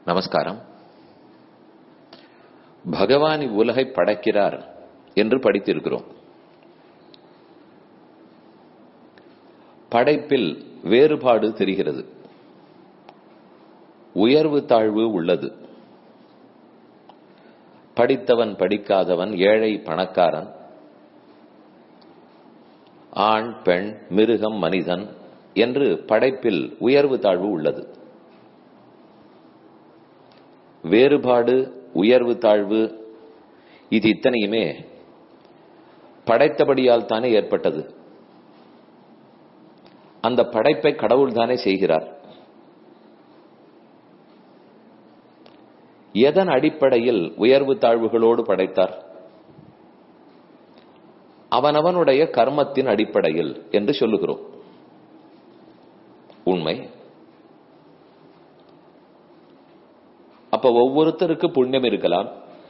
நமஸ்காரம். பகவான் இவ்வுலகை படைக்கிறார் என்று படித்திருக்கிறோம். படைப்பில் வேறுபாடு தெரிகிறது. உயர்வு தாழ்வு உள்ளது. படித்தவன் படிக்காதவன், ஏழை பணக்காரன், ஆண் பெண், மிருகம் மனிதன் என்று படைப்பில் உயர்வு தாழ்வு உள்ளது. வேறுபாடு, உயர்வு தாழ்வு, இது இத்தனையுமே படைத்தபடியால் தானே ஏற்பட்டது. அந்த படைப்பை கடவுள் தானே செய்கிறார். எதன் அடிப்படையில் உயர்வு தாழ்வுகளோடு படைத்தார்? அவனவனுடைய கர்மத்தின் அடிப்படையில் என்று சொல்லுகிறோம். உண்மை. அப்ப ஒவ்வொருத்தருக்கு புண்ணியம் இருக்கலாம்,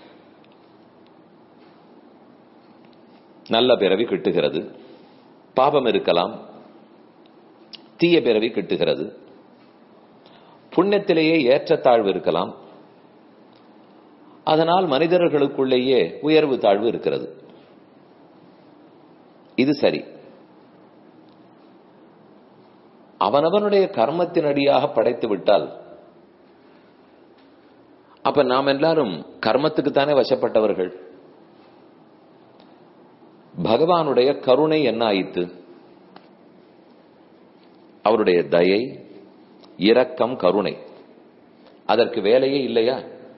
நல்ல பிறவி கிட்டுகிறது. பாபம் இருக்கலாம், தீய பிறவி கிட்டுகிறது. புண்ணியத்திலேயே ஏற்றத்தாழ்வு இருக்கலாம். அதனால் மனிதர்களுக்குள்ளேயே உயர்வு தாழ்வு இருக்கிறது. இது சரி. அவனவனுடைய கர்மத்தின் அடியாக படைத்து விட்டால் அப்ப நாம் எல்லாரும் கர்மத்துக்குத்தானே வசப்பட்டவர்கள். பகவானுடைய கருணை என்ன ஆயிற்று? அவருடைய தயை, இரக்கம், கருணை, அதற்கு வேலையே இல்லையா?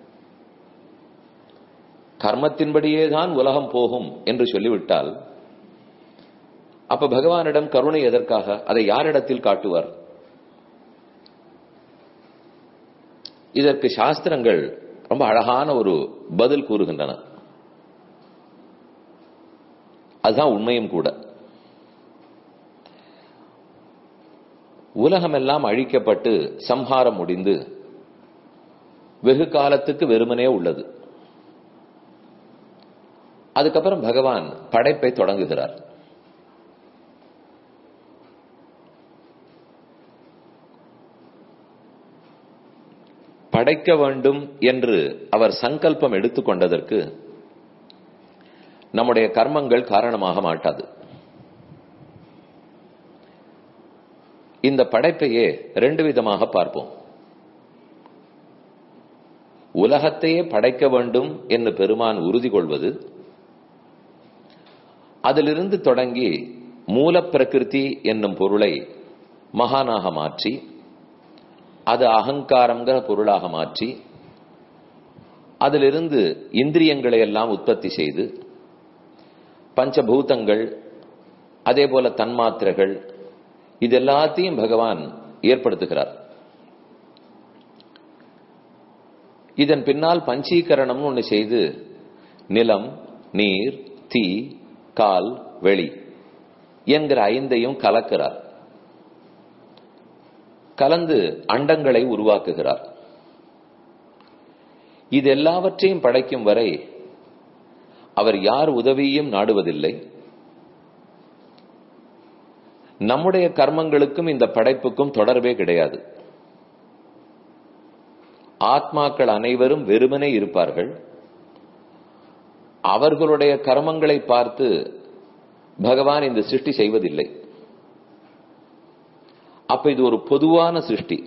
கர்மத்தின்படியேதான் உலகம் போகும் என்று சொல்லிவிட்டால் அப்ப பகவானிடம் கருணை எதற்காக? அதை யாரிடத்தில் காட்டுவார்? இதற்கு சாஸ்திரங்கள் ரொம்ப அழகான ஒரு பதில் கூறுகின்றன. அதுதான் உண்மையும் கூட. உலகமெல்லாம் அழிக்கப்பட்டு சம்ஹாரம் முடிந்து வெகு காலத்துக்கு வெறுமனே உள்ளது. அதுக்கப்புறம் பகவான் படைப்பை தொடங்குகிறார். படைக்க வேண்டும் என்று அவர் சங்கல்பம் எடுத்துக்கொண்டதற்கு நம்முடைய கர்மங்கள் காரணமாக மாட்டாது. இந்த படைப்பையே ரெண்டு விதமாக பார்ப்போம். உலகத்தையே படைக்க வேண்டும் என்று பெருமான் உறுதி கொள்வது, அதிலிருந்து தொடங்கி மூல பிரகிருதி என்னும் பொருளை மகானாக மாற்றி, அது அகங்காரங்கிற பொருளாக மாற்றி, அதிலிருந்து இந்திரியங்களை எல்லாம் உற்பத்தி செய்து, பஞ்சபூதங்கள், அதே போல தன்மாத்திரைகள், இது எல்லாத்தையும் பகவான் ஏற்படுத்துகிறார். இதன் பின்னால் பஞ்சீகரணம் ஒன்று செய்து நிலம், நீர், தீ, கால், வெளி என்கிற ஐந்தையும் கலக்கிறார். கலந்து அண்டங்களை உருவாக்குகிறார். இது எல்லாவற்றையும் படைக்கும் வரை அவர் யார் உதவியும் நாடுவதில்லை. நம்முடைய கர்மங்களுக்கும் இந்த படைப்புக்கும் தொடர்பே கிடையாது. ஆத்மாக்கள் அனைவரும் வெறுமனே இருப்பார்கள். அவர்களுடைய கர்மங்களை பார்த்து பகவான் இந்த சிருஷ்டி செய்வதில்லை. அப்ப இது ஒரு பொதுவான சிருஷ்டி.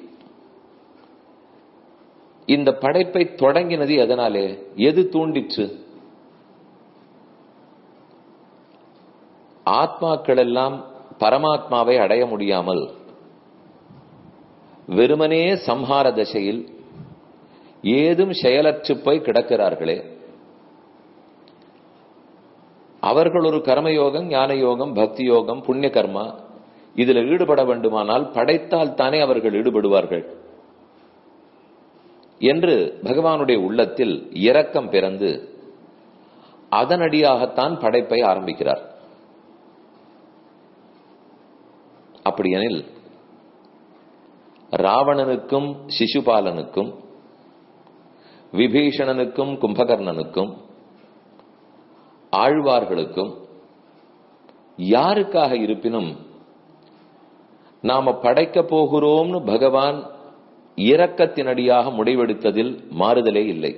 இந்த படைப்பை தொடங்கினது எதனாலே? எது தூண்டிற்று? ஆத்மாக்கள் எல்லாம் பரமாத்மாவை அடைய முடியாமல் வெறுமனே சம்ஹார தசையில் ஏதும் செயலற்று போய் கிடக்கிறார்களே, அவர்கள் ஒரு கர்மயோகம், ஞான யோகம், பக்தி யோகம், புண்ணிய கர்மா இதில் ஈடுபட வேண்டுமானால் படைத்தால் தானே அவர்கள் ஈடுபடுவார்கள் என்று பகவானுடைய உள்ளத்தில் இரக்கம் பிறந்து அதனடியாகத்தான் படைப்பை ஆரம்பிக்கிறார். அப்படியெனில் ராவணனுக்கும் சிசுபாலனுக்கும், விபீஷணனுக்கும் கும்பகர்ணனுக்கும், ஆழ்வார்களுக்கும் யாருக்காக இருப்பினும் நாம படைக்க போகிறோம்னு பகவான் இரக்கத்தினடியாக முடிவெடுத்ததில் மாறுதலே இல்லை.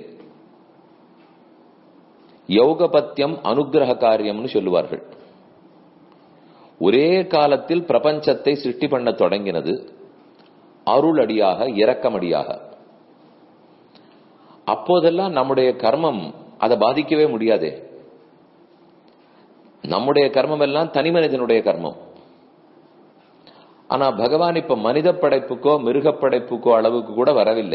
யோகபத்தியம் அனுகிரக காரியம்னு சொல்லுவார்கள். ஒரே காலத்தில் பிரபஞ்சத்தை சிருஷ்டி பண்ண தொடங்கினது அருளடியாக, இரக்கமடியாக. அப்போதெல்லாம் நம்முடைய கர்மம் அதை பாதிக்கவே முடியாதே. நம்முடைய கர்மம் எல்லாம் தனி மனிதனுடைய கர்மம். ஆனா பகவான் இப்ப மனித படைப்புக்கோ மிருக படைப்புக்கோ அளவுக்கு கூட வரவில்லை.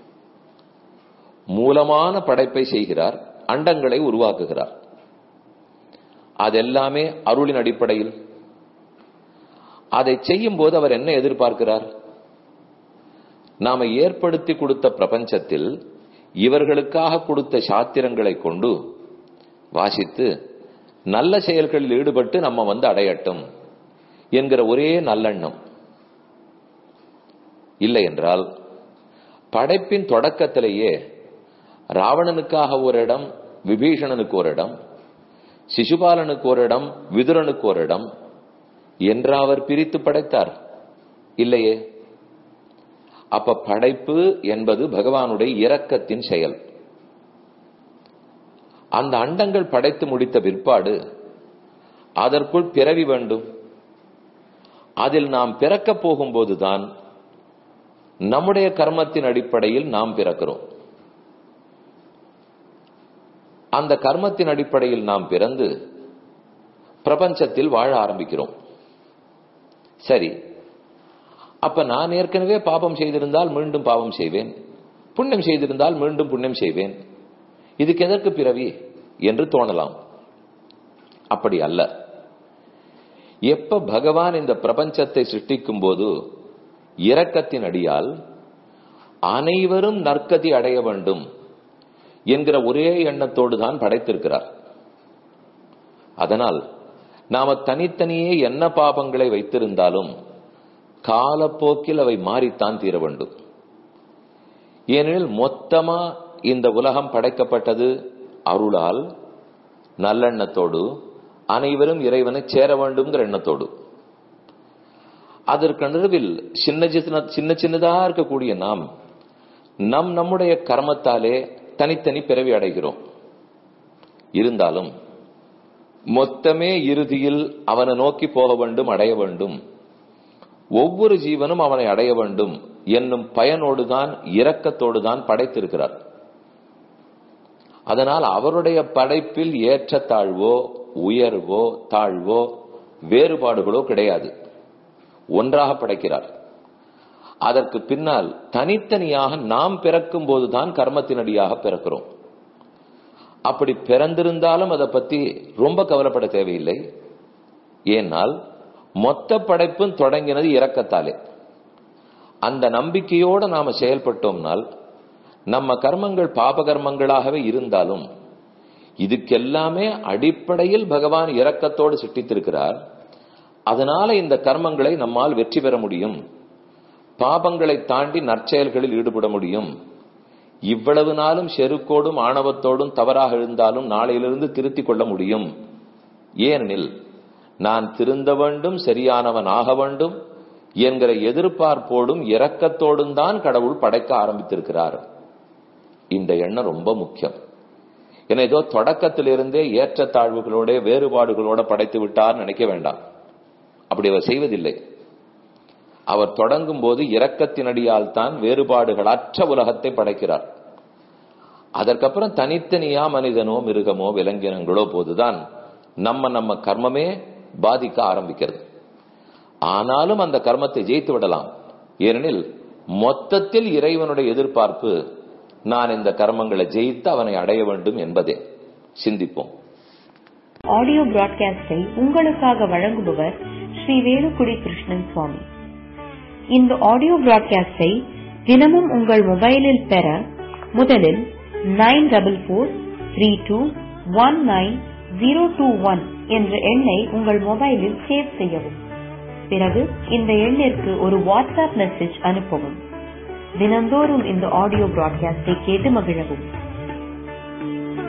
மூலமான படைப்பை செய்கிறார், அண்டங்களை உருவாக்குகிறார். அதெல்லாமே அருளின் அடிப்படையில். அதை செய்யும் போது அவர் என்ன எதிர்பார்க்கிறார்? நாம ஏற்படுத்தி கொடுத்த பிரபஞ்சத்தில் இவர்களுக்காக கொடுத்த சாத்திரங்களை கொண்டு வாசித்து நல்ல செயல்களில் ஈடுபட்டு நம்ம அடையட்டும் என்கிற ஒரே நல்லெண்ணம். இல்லை என்றால் படைப்பின் தொடக்கத்திலேயே ராவணனுக்காக ஒரு இடம், விபீஷணனுக்கு ஒரு இடம், சிசுபாலனுக்கு ஒரு இடம், விதுரனுக்கு ஒரு இடம் என்று அவர் பிரித்து படைத்தார் இல்லையே. அப்ப படைப்பு என்பது பகவானுடைய இரக்கத்தின் செயல். அந்த அண்டங்கள் படைத்து முடித்த பிற்பாடு அதற்குள் பிறவி வேண்டும். அதில் நாம் பிறக்கப் போகும்போதுதான் நம்முடைய கர்மத்தின் அடிப்படையில் நாம் பிறக்கிறோம். அந்த கர்மத்தின் அடிப்படையில் நாம் பிறந்து பிரபஞ்சத்தில் வாழ ஆரம்பிக்கிறோம். சரி, அப்ப நான் ஏற்கனவே பாபம் செய்திருந்தால் மீண்டும் பாவம் செய்வேன், புண்ணியம் செய்திருந்தால் மீண்டும் புண்ணியம் செய்வேன், இதுக்கு எதற்கு பிறவி என்று தோணலாம். அப்படி அல்ல. எப்ப பகவான் இந்த பிரபஞ்சத்தை சிருஷ்டிக்கும் போது இரக்கத்தின் அடியால் அனைவரும் நற்கதி அடைய வேண்டும் என்கிற ஒரே எண்ணத்தோடு தான் படைத்திருக்கிறார். அதனால் நாம தனித்தனியே என்ன பாபங்களை வைத்திருந்தாலும் காலப்போக்கில் அவை மாறித்தான் தீர வேண்டும். ஏனெனில் மொத்தமா இந்த உலகம் படைக்கப்பட்டது அருளால், நல்லெண்ணத்தோடு, அனைவரும் இறைவனை சேர வேண்டும்ங்கிற எண்ணத்தோடு. அதற்கு நடுவில் சின்ன சின்னதா இருக்கக்கூடிய நாம் நம்முடைய கர்மத்தாலே தனித்தனி பிறவி அடைகிறோம். இருந்தாலும் மொத்தமே இறுதியில் அவனை நோக்கி போக வேண்டும், அடைய வேண்டும். ஒவ்வொரு ஜீவனும் அவனை அடைய வேண்டும் என்னும் பயனோடுதான், இரக்கத்தோடுதான் படைத்திருக்கிறார். அதனால் அவருடைய படைப்பில் ஏற்ற தாழ்வோ, உயர்வோ, தாழ்வோ, வேறுபாடுகளோ கிடையாது. ஒன்றாக படைக்கிறார். அதற்கு பின்னால் தனித்தனியாக நாம் பிறக்கும் போதுதான் கர்மத்தினடியாக பிறக்கிறோம். அப்படி பிறந்திருந்தாலும் அதை பத்தி ரொம்ப கவலைப்பட தேவையில்லை. ஏனால் மொத்த படைப்பும் தொடங்கினது இரக்கத்தாலே. அந்த நம்பிக்கையோடு நாம செயல்பட்டோம்னால் நம்ம கர்மங்கள் பாப கர்மங்களாகவே இருந்தாலும் இதுக்கெல்லாமே அடிப்படையில் பகவான் இரக்கத்தோடு சிட்டித்திருக்கிறார். அதனால இந்த கர்மங்களை நம்மால் வெற்றி பெற முடியும், பாபங்களை தாண்டி நற்செயல்களில் ஈடுபட முடியும். இவ்வளவு நாளும் செருக்கோடும் ஆணவத்தோடும் தவறாக இருந்தாலும் நாளையிலிருந்து திருத்திக் கொள்ள முடியும். ஏனெனில் நான் திருந்த வேண்டும், சரியானவன் ஆக வேண்டும் என்கிற எதிர்பார்ப்போடும் இரக்கத்தோடும் தான் கடவுள் படைக்க ஆரம்பித்திருக்கிறார். இந்த எண்ணம் ரொம்ப முக்கியம். ஏன்னா ஏதோ தொடக்கத்திலிருந்தே ஏற்றத்தாழ்வுகளோட வேறுபாடுகளோட படைத்து விட்டார் நினைக்க வேண்டாம். அப்படி அவர் செய்வதில்லை. அவர் தொடங்கும் போது இரக்கத்தினடியால் தான் வேறுபாடுகளற்ற உலகத்தை படைக்கிறார். அதற்கப்புறம் தனித்தனியா மனிதனோ மிருகமோ விலங்கினங்களோ போதுதான் நம்ம கர்மமே பாதிக்க ஆரம்பிக்கிறது. ஆனாலும் அந்த கர்மத்தை ஜெயித்து விடலாம். ஏனெனில் மொத்தத்தில் இறைவனுடைய எதிர்பார்ப்பு நான் இந்த கர்மங்களை ஜெயித்து அவனை அடைய வேண்டும் என்பதே. சிந்திப்போம். ஆடியோ பிராட்காஸ்டை உங்களுக்காக வழங்குபவர் ஸ்ரீ வேலுக்குடி கிருஷ்ணன் சுவாமி. இந்த ஆடியோ பிராட்காஸ்டை தினமும் உங்கள் மொபைலில் பெற முதலில் 9443219021 என்ற எண்ணை உங்கள் மொபைலில் சேவ் செய்யவும். பிறகு இந்த எண்ணிற்கு ஒரு வாட்ஸ்அப் மெசேஜ் அனுப்பவும். தினந்தோறும் இந்த ஆடியோ பிராட்காஸ்டை கேட்டு மகிழவும்.